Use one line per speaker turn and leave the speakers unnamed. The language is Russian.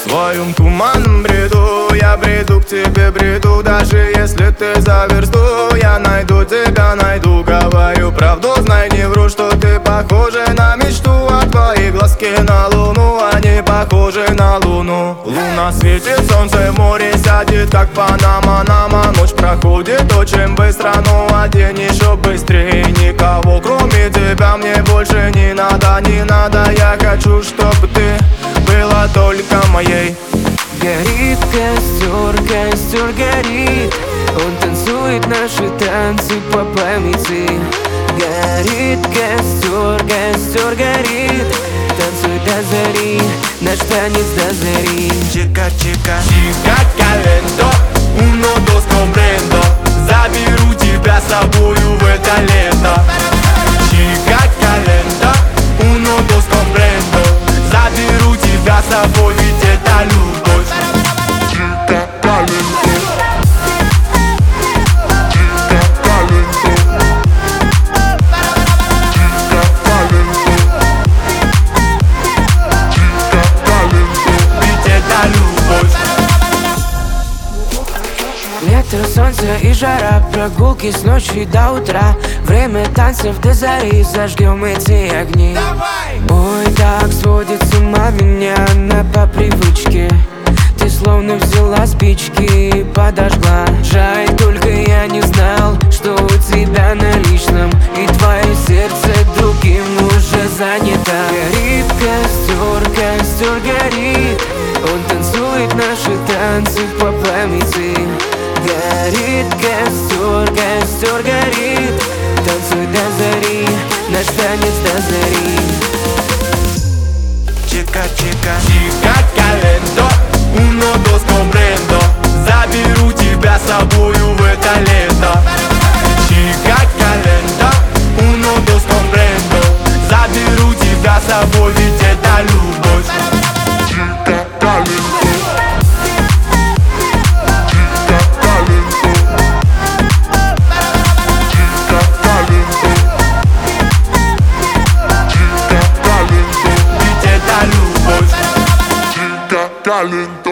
своем туманном бреду я бреду к тебе, бреду. Даже если ты за версту, я найду тебя, найду. Говорю правду, знай, не вру, что ты похожа на мечту. А твои глазки на луну, они похожи на луну. Луна светит, солнце в море сядет, как Панама, Нама. Ночь проходит очень быстро, но день еще быстрее. Никого кроме тебя мне больше не надо, не надо. Я хочу, чтобы ты была только моей.
Горит костер, костер горит, он танцует наши танцы по памяти. Горит костер, костер горит, танцуй до зари, наш танец до зари.
Chica, chica, chica calento, uno, dos, comprendo. Заберу тебя с собою в это лето. Chica calento, uno, dos, comprendo. Заберу тебя с собой, ведь это любовь. Chica calento, chica calento, chica calento, chica calento, ведь это любовь.
Лето, солнце и жара, прогулки с ночи до утра. Время танцев до зари, зажгем эти огни. Ой, так сводит с ума меня она по привычке. Ты словно взяла спички и подожгла. Жаль, только я не знал, что у тебя на личном, и твое сердце другим уже занято. Горит костер, костер горит, он танцует наши танцы по памяти. Горит костер, костер горит, танцуй до зари, наш танец до зари.
Chica, chica, chica calento, uno, dos, comprendo. Заберу тебя с собою в это лето. Chica calento, uno, dos, comprendo. Заберу тебя с собой, ведь это любовь. Chica calento, chica calento, chica calento, chica calento, ведь это любовь. Chica calento.